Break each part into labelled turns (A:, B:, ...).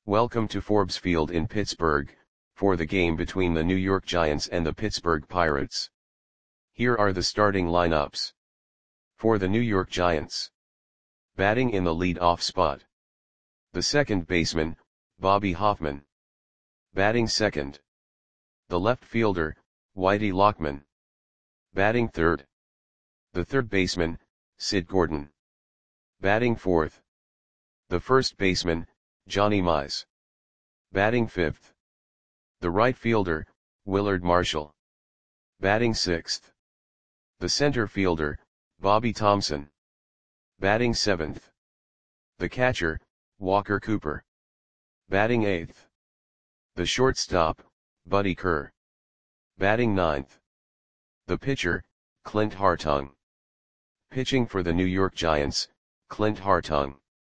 A: Welcome to Forbes Field in Pittsburgh, for the game between the New York Giants and the Pittsburgh Pirates. Here are the starting lineups. For the New York Giants. Batting in the lead-off spot. The second baseman, Bobby Hoffman. Batting second. The left fielder, Whitey Lockman. Batting third. The third baseman, Sid Gordon. Batting fourth. The first baseman, Johnny Mize. Batting fifth. The right fielder, Willard Marshall. Batting sixth. The center fielder, Bobby Thomson. Batting seventh. The catcher, Walker Cooper. Batting eighth. The shortstop, Buddy Kerr. Batting ninth. The pitcher, Clint Hartung. Pitching for the New York Giants, Clint Hartung.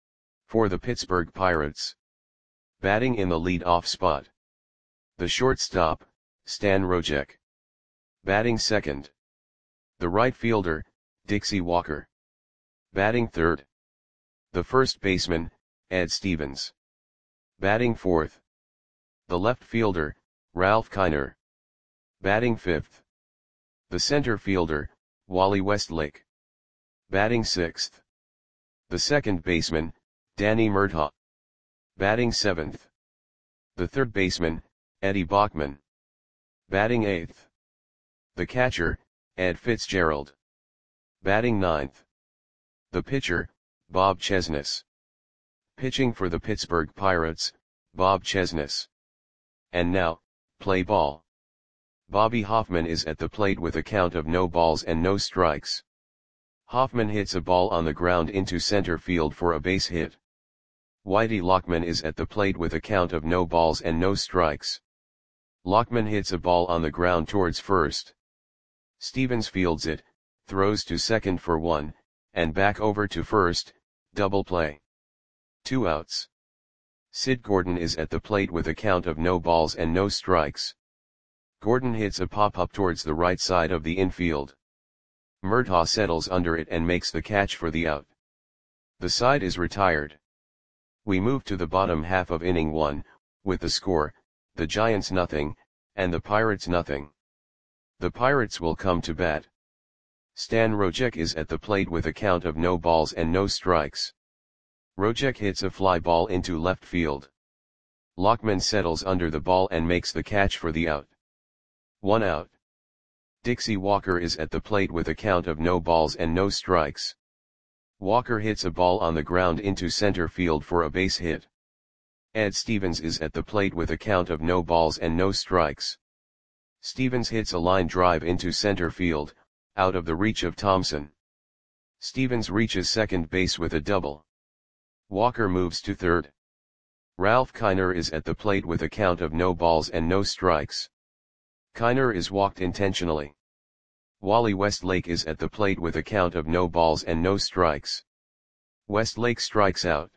A: For the Pittsburgh Pirates. Batting in the lead-off spot. The shortstop, Stan Rojek. Batting second. The right fielder, Dixie Walker. Batting third. The first baseman, Ed Stevens. Batting fourth. The left fielder, Ralph Kiner. Batting fifth. The center fielder, Wally Westlake. Batting sixth. The second baseman, Danny Murtaugh. Batting seventh. The third baseman, Eddie Bachman. Batting eighth. The catcher, Ed Fitzgerald. Batting ninth. The pitcher, Bob Chesnus. Pitching for the Pittsburgh Pirates, Bob Chesnus. And now, play ball. Bobby Hoffman is at the plate with a count of no balls and no strikes. Hoffman hits a ball on the ground into center field for a base hit. Whitey Lockman is at the plate with a count of no balls and no strikes. Lockman hits a ball on the ground towards first. Stevens fields it, throws to second for one, and back over to first, double play. 2 outs. Sid Gordon is at the plate with a count of no balls and no strikes. Gordon hits a pop-up towards the right side of the infield. Murtaugh settles under it and makes the catch for the out. The side is retired. We move to the bottom half of inning 1, with the score, the Giants nothing, and the Pirates nothing. The Pirates will come to bat. Stan Rojek is at the plate with a count of no balls and no strikes. Rojek hits a fly ball into left field. Lockman settles under the ball and makes the catch for the out. 1 out. Dixie Walker is at the plate with a count of no balls and no strikes. Walker hits a ball on the ground into center field for a base hit. Ed Stevens is at the plate with a count of no balls and no strikes. Stevens hits a line drive into center field, out of the reach of Thomson. Stevens reaches second base with a double. Walker moves to third. Ralph Kiner is at the plate with a count of no balls and no strikes. Kiner is walked intentionally. Wally Westlake is at the plate with a count of no balls and no strikes. Westlake strikes out.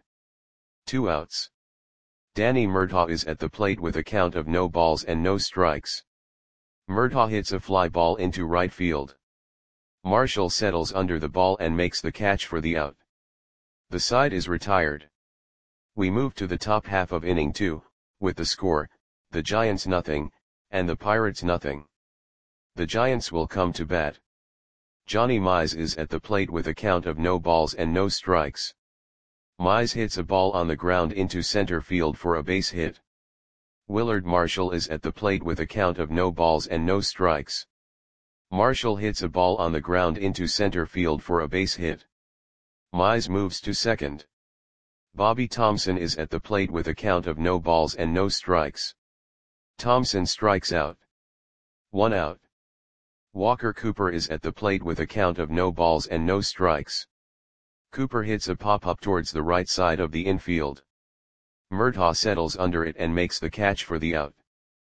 A: 2 outs. Danny Murtaugh is at the plate with a count of no balls and no strikes. Murtaugh hits a fly ball into right field. Marshall settles under the ball and makes the catch for the out. The side is retired. We move to the top half of inning 2, with the score, the Giants nothing, and the Pirates nothing. The Giants will come to bat. Johnny Mize is at the plate with a count of no balls and no strikes. Mize hits a ball on the ground into center field for a base hit. Willard Marshall is at the plate with a count of no balls and no strikes. Marshall hits a ball on the ground into center field for a base hit. Mize moves to second. Bobby Thomson is at the plate with a count of no balls and no strikes. Thomson strikes out. 1 out. Walker Cooper is at the plate with a count of no balls and no strikes. Cooper hits a pop-up towards the right side of the infield. Murtaugh settles under it and makes the catch for the out.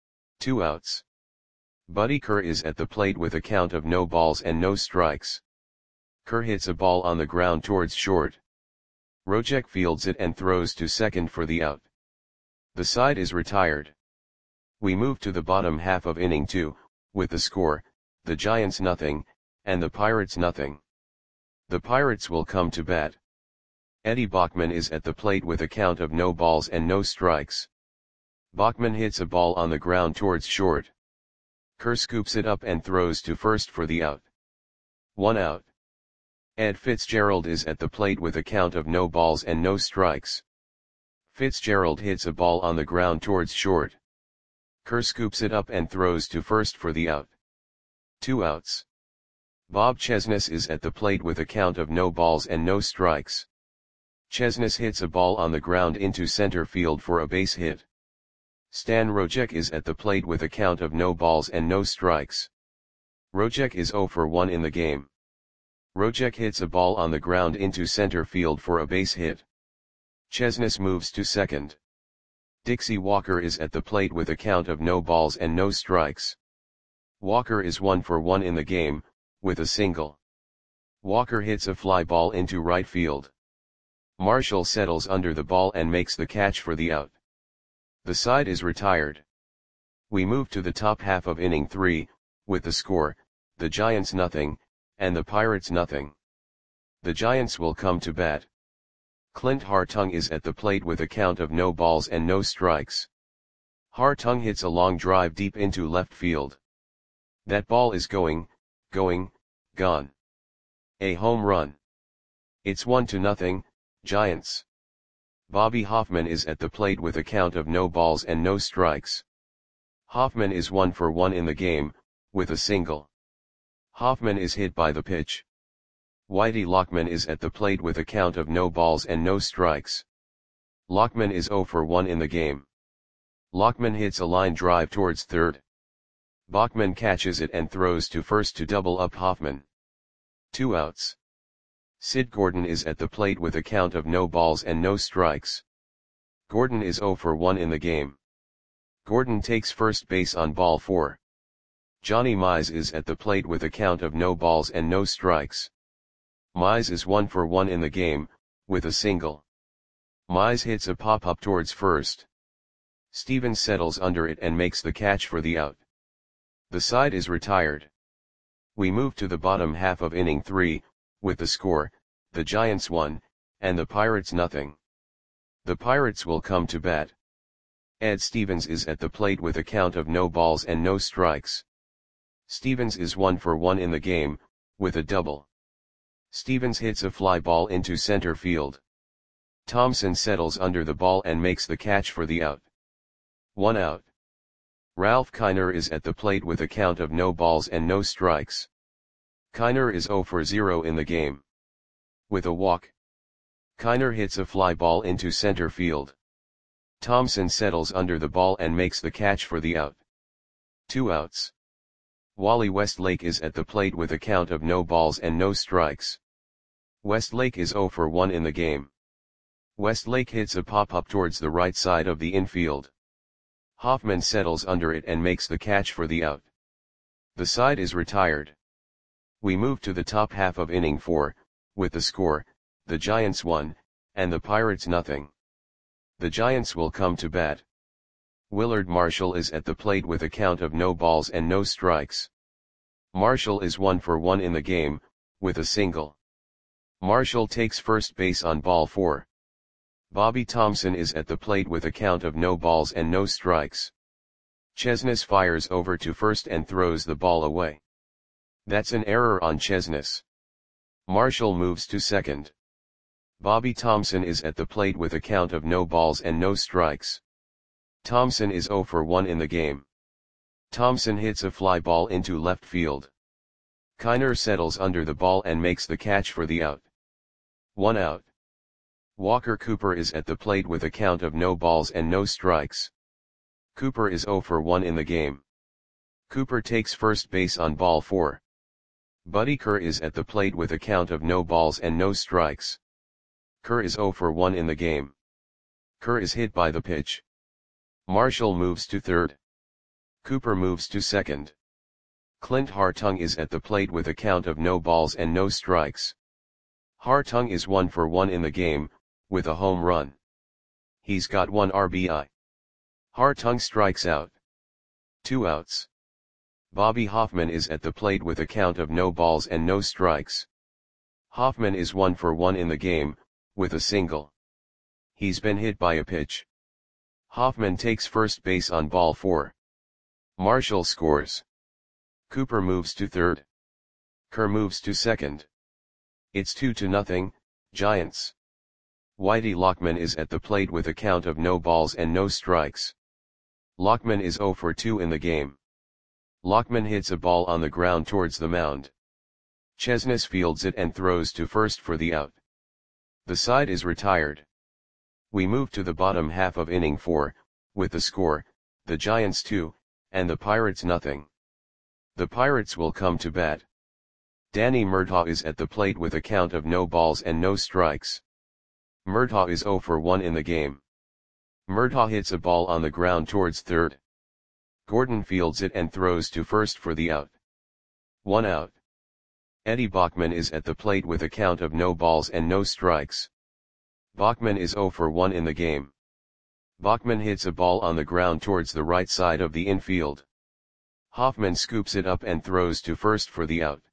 A: 2 outs. Buddy Kerr is at the plate with a count of no balls and no strikes. Kerr hits a ball on the ground towards short. Rojek fields it and throws to second for the out. The side is retired. We move to the bottom half of inning 2, with the score, the Giants nothing, and the Pirates nothing. The Pirates will come to bat. Eddie Bachman is at the plate with a count of no balls and no strikes. Bachman hits a ball on the ground towards short. Kerr scoops it up and throws to first for the out. 1 out. Ed Fitzgerald is at the plate with a count of no balls and no strikes. Fitzgerald hits a ball on the ground towards short. Kerr scoops it up and throws to first for the out. 2 outs. Bob Chesnes is at the plate with a count of no balls and no strikes. Chesnes hits a ball on the ground into center field for a base hit. Stan Rojek is at the plate with a count of no balls and no strikes. Rojek is 0 for 1 in the game. Rojek hits a ball on the ground into center field for a base hit. Chesnes moves to second. Dixie Walker is at the plate with a count of no balls and no strikes. Walker is 1 for 1 in the game, with a single. Walker hits a fly ball into right field. Marshall settles under the ball and makes the catch for the out. The side is retired. We move to the top half of inning 3, with the score, the Giants nothing, and the Pirates nothing. The Giants will come to bat. Clint Hartung is at the plate with a count of no balls and no strikes. Hartung hits a long drive deep into left field. That ball is gone. A home run. It's 1-0, Giants. Bobby Hoffman is at the plate with a count of no balls and no strikes. Hoffman is 1 for 1 in the game, with a single. Hoffman is hit by the pitch. Whitey Lockman is at the plate with a count of no balls and no strikes. Lockman is 0 for 1 in the game. Lockman hits a line drive towards third. Bachman catches it and throws to first to double up Hoffman. 2 outs. Sid Gordon is at the plate with a count of no balls and no strikes. Gordon is 0 for 1 in the game. Gordon takes first base on ball 4. Johnny Mize is at the plate with a count of no balls and no strikes. Mize is 1 for 1 in the game, with a single. Mize hits a pop-up towards first. Stevens settles under it and makes the catch for the out. The side is retired. We move to the bottom half of inning 3, with the score, the Giants 1, and the Pirates nothing. The Pirates will come to bat. Ed Stevens is at the plate with a count of no balls and no strikes. Stevens is 1 for 1 in the game, with a double. Stevens hits a fly ball into center field. Thompson settles under the ball and makes the catch for the out. 1 out. Ralph Kiner is at the plate with a count of no balls and no strikes. Kiner is 0 for 0 in the game. With a walk. Kiner hits a fly ball into center field. Thompson settles under the ball and makes the catch for the out. 2 outs. Wally Westlake is at the plate with a count of no balls and no strikes. Westlake is 0 for 1 in the game. Westlake hits a pop-up towards the right side of the infield. Hoffman settles under it and makes the catch for the out. The side is retired. We move to the top half of inning 4, with the score, the Giants 1, and the Pirates nothing. The Giants will come to bat. Willard Marshall is at the plate with a count of no balls and no strikes. Marshall is 1 for 1 in the game, with a single. Marshall takes first base on ball 4. Bobby Thompson is at the plate with a count of no balls and no strikes. Chesnes fires over to first and throws the ball away. That's an error on Chesnes. Marshall moves to second. Bobby Thompson is at the plate with a count of no balls and no strikes. Thompson is 0 for 1 in the game. Thompson hits a fly ball into left field. Kiner settles under the ball and makes the catch for the out. 1 out. Walker Cooper is at the plate with a count of no balls and no strikes. Cooper is 0 for 1 in the game. Cooper takes first base on ball 4. Buddy Kerr is at the plate with a count of no balls and no strikes. Kerr is 0 for 1 in the game. Kerr is hit by the pitch. Marshall moves to third. Cooper moves to second. Clint Hartung is at the plate with a count of no balls and no strikes. Hartung is 1 for 1 in the game, with a home run. He's got 1 RBI. Hartung strikes out. 2 outs. Bobby Hoffman is at the plate with a count of no balls and no strikes. Hoffman is 1 for 1 in the game, with a single. He's been hit by a pitch. Hoffman takes first base on ball 4. Marshall scores. Cooper moves to third. Kerr moves to second. It's 2-0, Giants. Whitey Lockman is at the plate with a count of no balls and no strikes. Lockman is 0 for 2 in the game. Lockman hits a ball on the ground towards the mound. Chesnes fields it and throws to first for the out. The side is retired. We move to the bottom half of inning 4, with the score, the Giants 2, and the Pirates nothing. The Pirates will come to bat. Danny Murtaugh is at the plate with a count of no balls and no strikes. Murtaugh is 0 for 1 in the game. Murtaugh hits a ball on the ground towards third. Gordon fields it and throws to first for the out. 1 out. Eddie Bachman is at the plate with a count of no balls and no strikes. Bachman is 0 for 1 in the game. Bachman hits a ball on the ground towards the right side of the infield. Hoffman scoops it up and throws to first for the out.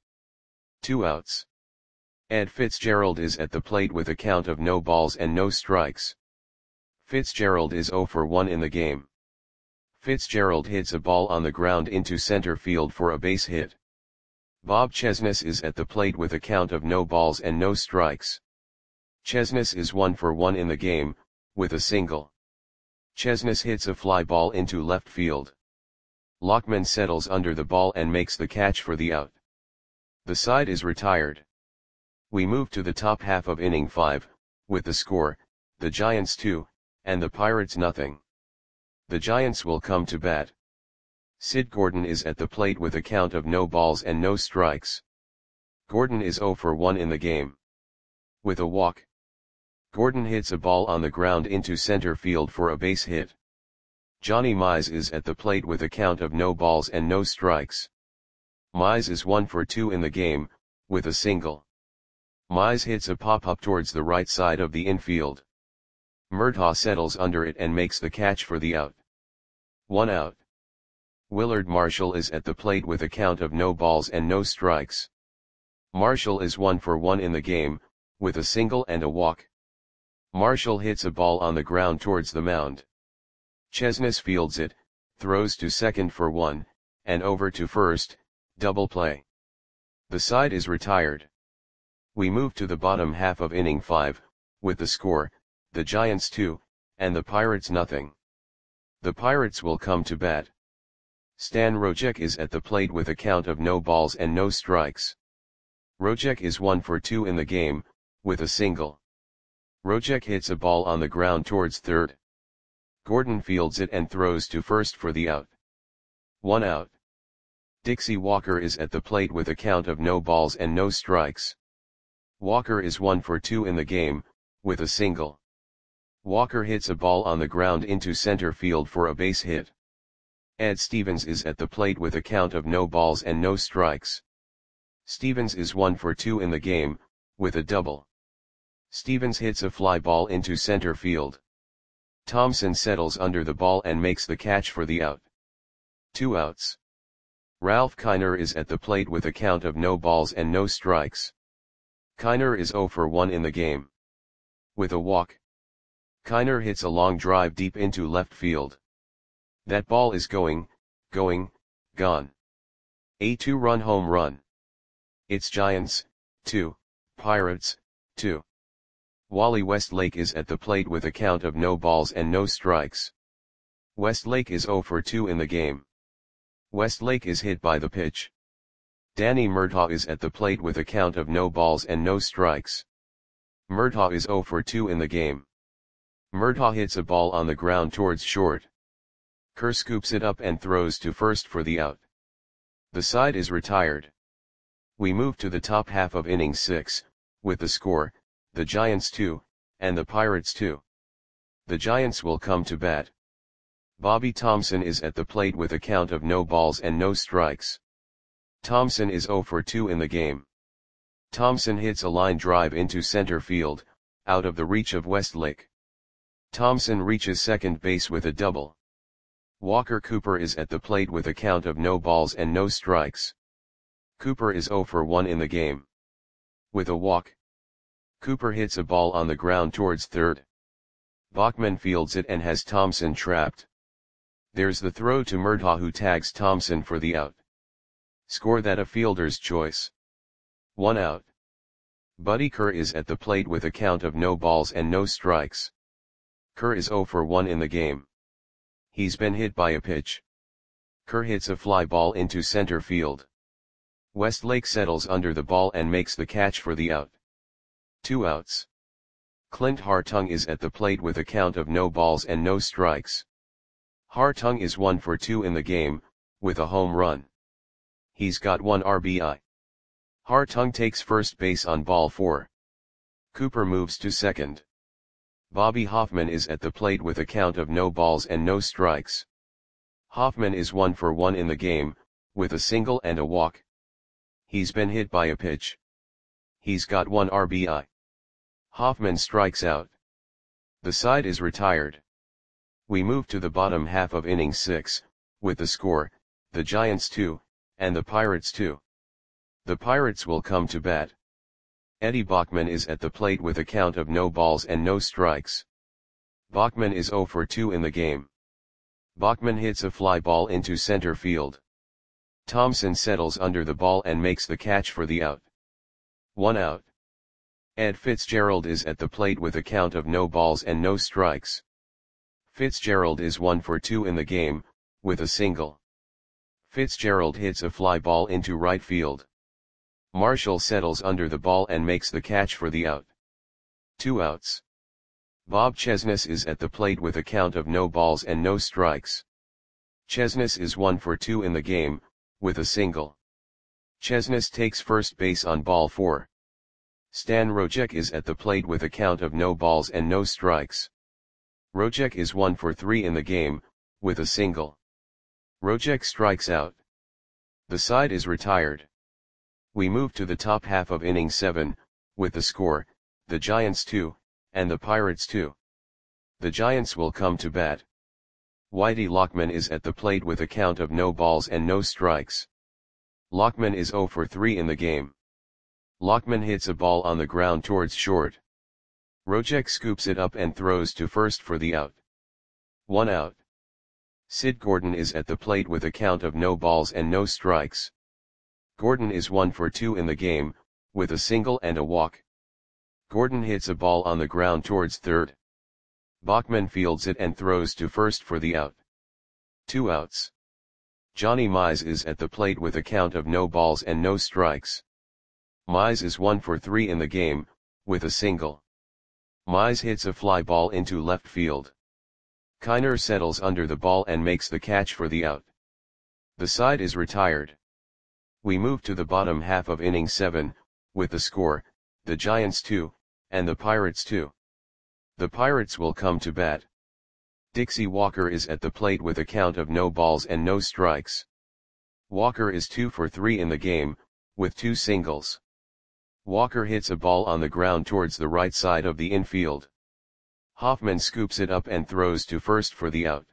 A: 2 outs. Ed Fitzgerald is at the plate with a count of no balls and no strikes. Fitzgerald is 0 for 1 in the game. Fitzgerald hits a ball on the ground into center field for a base hit. Bob Chesnes is at the plate with a count of no balls and no strikes. Chesnes is 1 for 1 in the game, with a single. Chesnes hits a fly ball into left field. Lockman settles under the ball and makes the catch for the out. The side is retired. We move to the top half of inning 5, with the score, the Giants 2, and the Pirates nothing. The Giants will come to bat. Sid Gordon is at the plate with a count of no balls and no strikes. Gordon is 0 for 1 in the game. With a walk. Gordon hits a ball on the ground into center field for a base hit. Johnny Mize is at the plate with a count of no balls and no strikes. Mize is 1 for 2 in the game, with a single. Mize hits a pop-up towards the right side of the infield. Murtaugh settles under it and makes the catch for the out. 1 out. Willard Marshall is at the plate with a count of no balls and no strikes. Marshall is 1 for 1 in the game, with a single and a walk. Marshall hits a ball on the ground towards the mound. Chesnes fields it, throws to second for 1, and over to first, double play. The side is retired. We move to the bottom half of inning 5, with the score, the Giants 2, and the Pirates nothing. The Pirates will come to bat. Stan Rojek is at the plate with a count of no balls and no strikes. Rojek is 1 for 2 in the game, with a single. Rojek hits a ball on the ground towards third. Gordon fields it and throws to first for the out. 1 out. Dixie Walker is at the plate with a count of no balls and no strikes. Walker is 1 for 2 in the game, with a single. Walker hits a ball on the ground into center field for a base hit. Ed Stevens is at the plate with a count of no balls and no strikes. Stevens is 1 for 2 in the game, with a double. Stevens hits a fly ball into center field. Thompson settles under the ball and makes the catch for the out. 2 outs. Ralph Kiner is at the plate with a count of no balls and no strikes. Kiner is 0 for 1 in the game. With a walk. Kiner hits a long drive deep into left field. That ball is going, gone. A 2-run home run. It's Giants, 2, Pirates, 2. Wally Westlake is at the plate with a count of no balls and no strikes. Westlake is 0 for 2 in the game. Westlake is hit by the pitch. Danny Murtaugh is at the plate with a count of no balls and no strikes. Murtaugh is 0 for 2 in the game. Murtaugh hits a ball on the ground towards short. Kerr scoops it up and throws to first for the out. The side is retired. We move to the top half of inning 6, with the score, the Giants 2, and the Pirates 2. The Giants will come to bat. Bobby Thompson is at the plate with a count of no balls and no strikes. Thompson is 0 for 2 in the game. Thompson hits a line drive into center field, out of the reach of Westlake. Thompson reaches second base with a double. Walker Cooper is at the plate with a count of no balls and no strikes. Cooper is 0 for 1 in the game. With a walk. Cooper hits a ball on the ground towards third. Bachman fields it and has Thompson trapped. There's the throw to Murtaugh, who tags Thompson for the out. Score that a fielder's choice. 1 out. Buddy Kerr is at the plate with a count of no balls and no strikes. Kerr is 0 for 1 in the game. He's been hit by a pitch. Kerr hits a fly ball into center field. Westlake settles under the ball and makes the catch for the out. 2 outs. Clint Hartung is at the plate with a count of no balls and no strikes. Hartung is 1 for 2 in the game, with a home run. He's got 1 RBI. Hartung takes first base on ball 4. Cooper moves to second. Bobby Hoffman is at the plate with a count of no balls and no strikes. Hoffman is 1 for 1 in the game, with a single and a walk. He's been hit by a pitch. He's got 1 RBI. Hoffman strikes out. The side is retired. We move to the bottom half of inning 6, with the score, the Giants 2, and the Pirates 2. The Pirates will come to bat. Eddie Bachman is at the plate with a count of no balls and no strikes. Bachman is 0 for 2 in the game. Bachman hits a fly ball into center field. Thompson settles under the ball and makes the catch for the out. 1 out. Ed Fitzgerald is at the plate with a count of no balls and no strikes. Fitzgerald is 1 for 2 in the game, with a single. Fitzgerald hits a fly ball into right field. Marshall settles under the ball and makes the catch for the out. 2 outs. Bob Chesnus is at the plate with a count of no balls and no strikes. Chesnus is 1 for 2 in the game, with a single. Chesnus takes first base on ball 4. Stan Rojek is at the plate with a count of no balls and no strikes. Rojek is 1 for 3 in the game, with a single. Rojek strikes out. The side is retired. We move to the top half of inning 7, with the score, the Giants 2, and the Pirates 2. The Giants will come to bat. Whitey Lockman is at the plate with a count of no balls and no strikes. Lockman is 0 for 3 in the game. Lockman hits a ball on the ground towards short. Rojek scoops it up and throws to first for the out. 1 out. Sid Gordon is at the plate with a count of no balls and no strikes. Gordon is 1 for 2 in the game, with a single and a walk. Gordon hits a ball on the ground towards third. Bachman fields it and throws to first for the out. 2 outs. Johnny Mize is at the plate with a count of no balls and no strikes. Mize is 1 for 3 in the game, with a single. Mize hits a fly ball into left field. Kiner settles under the ball and makes the catch for the out. The side is retired. We move to the bottom half of inning 7, with the score, the Giants 2, and the Pirates 2. The Pirates will come to bat. Dixie Walker is at the plate with a count of no balls and no strikes. Walker is 2 for 3 in the game, with 2 singles. Walker hits a ball on the ground towards the right side of the infield. Hoffman scoops it up and throws to first for the out.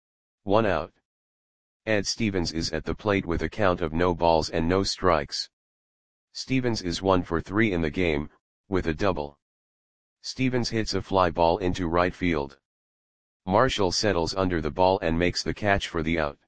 A: 1 out. Ed Stevens is at the plate with a count of no balls and no strikes. Stevens is 1 for 3 in the game, with a double. Stevens hits a fly ball into right field. Marshall settles under the ball and makes the catch for the out.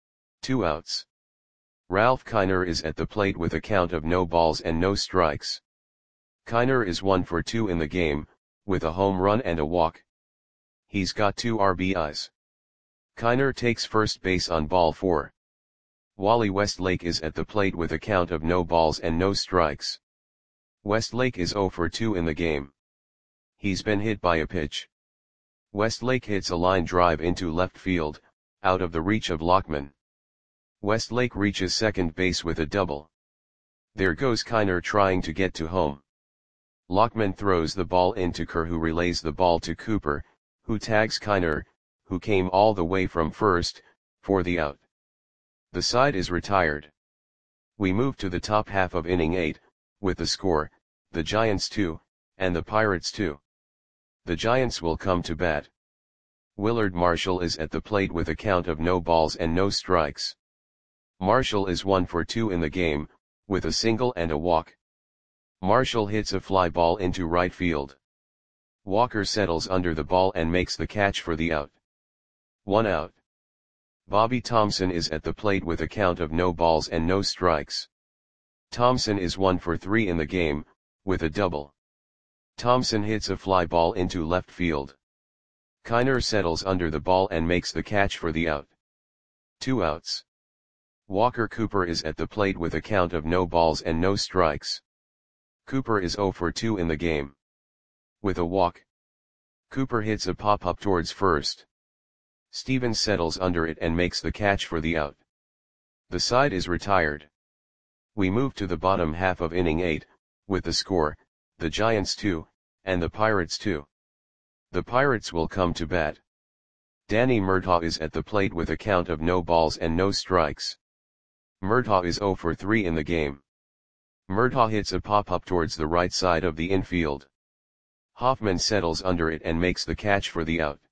A: 2 outs. Ralph Kiner is at the plate with a count of no balls and no strikes. Kiner is 1 for 2 in the game, with a home run and a walk. He's got 2 RBIs. Kiner takes first base on ball 4. Wally Westlake is at the plate with a count of no balls and no strikes. Westlake is 0 for 2 in the game. He's been hit by a pitch. Westlake hits a line drive into left field, out of the reach of Lockman. Westlake reaches second base with a double. There goes Kiner trying to get to home. Lockman throws the ball into Kerr, who relays the ball to Cooper, who tags Kiner, who came all the way from first, for the out. The side is retired. We move to the top half of inning 8, with the score, the Giants 2, and the Pirates 2. The Giants will come to bat. Willard Marshall is at the plate with a count of no balls and no strikes. Marshall is 1 for 2 in the game, with a single and a walk. Marshall hits a fly ball into right field. Walker settles under the ball and makes the catch for the out. 1 out. Bobby Thomson is at the plate with a count of no balls and no strikes. Thomson is 1 for 3 in the game, with a double. Thomson hits a fly ball into left field. Kiner settles under the ball and makes the catch for the out. 2 outs. Walker Cooper is at the plate with a count of no balls and no strikes. Cooper is 0 for 2 in the game. With a walk. Cooper hits a pop-up towards first. Stevens settles under it and makes the catch for the out. The side is retired. We move to the bottom half of inning 8, with the score, the Giants 2, and the Pirates 2. The Pirates will come to bat. Danny Murtaugh is at the plate with a count of no balls and no strikes. Murtaugh is 0 for 3 in the game. Murtaugh hits a pop-up towards the right side of the infield. Hoffman settles under it and makes the catch for the out.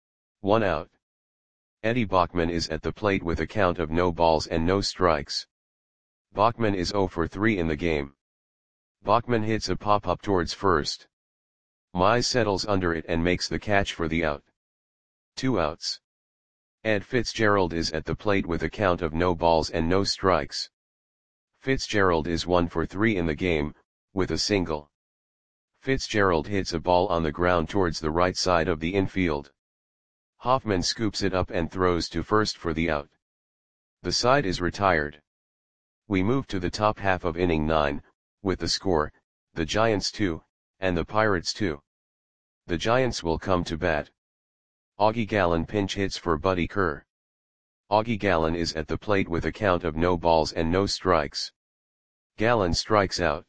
A: 1 out. Eddie Bachman is at the plate with a count of no balls and no strikes. Bachman is 0 for 3 in the game. Bachman hits a pop-up towards first. Mize settles under it and makes the catch for the out. 2 outs. Ed Fitzgerald is at the plate with a count of no balls and no strikes. Fitzgerald is 1 for 3 in the game, with a single. Fitzgerald hits a ball on the ground towards the right side of the infield. Hoffman scoops it up and throws to first for the out. The side is retired. We move to the top half of inning 9, with the score, the Giants 2, and the Pirates 2. The Giants will come to bat. Augie Gallen pinch hits for Buddy Kerr. Augie Gallen is at the plate with a count of no balls and no strikes. Gallen strikes out.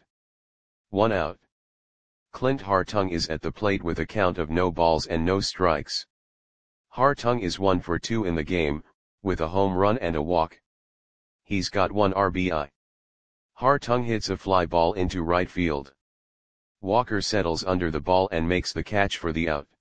A: 1 out. Clint Hartung is at the plate with a count of no balls and no strikes. Hartung is 1 for 2 in the game, with a home run and a walk. He's got 1 RBI. Hartung hits a fly ball into right field. Walker settles under the ball and makes the catch for the out.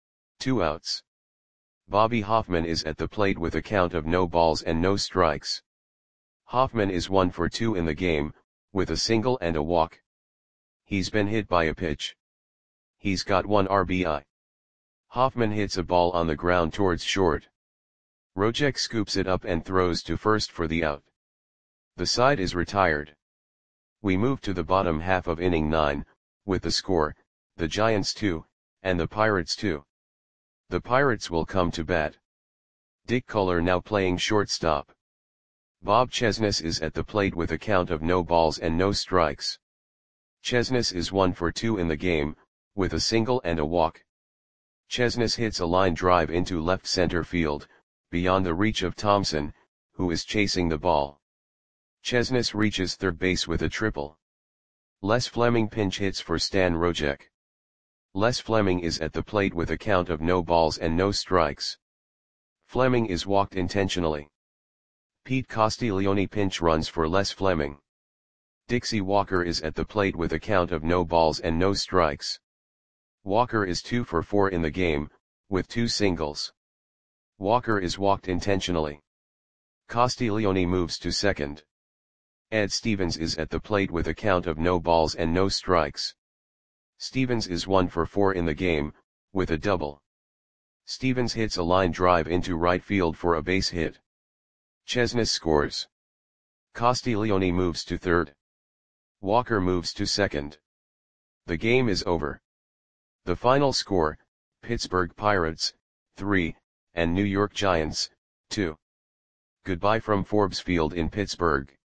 A: 2 outs. Bobby Hoffman is at the plate with a count of no balls and no strikes. Hoffman is 1 for 2 in the game, with a single and a walk. He's been hit by a pitch. He's got 1 RBI. Hoffman hits a ball on the ground towards short. Rojek scoops it up and throws to first for the out. The side is retired. We move to the bottom half of inning 9, with the score, the Giants 2, and the Pirates 2. The Pirates will come to bat. Dick Kohler now playing shortstop. Bob Chesnes is at the plate with a count of no balls and no strikes. Chesnes is 1 for 2 in the game, with a single and a walk. Chesnes hits a line drive into left center field, beyond the reach of Thomson, who is chasing the ball. Chesnes reaches third base with a triple. Les Fleming pinch hits for Stan Rojek. Les Fleming is at the plate with a count of no balls and no strikes. Fleming is walked intentionally. Pete Castiglione pinch runs for Les Fleming. Dixie Walker is at the plate with a count of no balls and no strikes. Walker is 2 for 4 in the game, with 2 singles. Walker is walked intentionally. Castiglione moves to second. Ed Stevens is at the plate with a count of no balls and no strikes. Stevens is 1 for 4 in the game, with a double. Stevens hits a line drive into right field for a base hit. Chesnes scores. Castiglione moves to third. Walker moves to second. The game is over. The final score, Pittsburgh Pirates, 3, and New York Giants, 2. Goodbye from Forbes Field in Pittsburgh.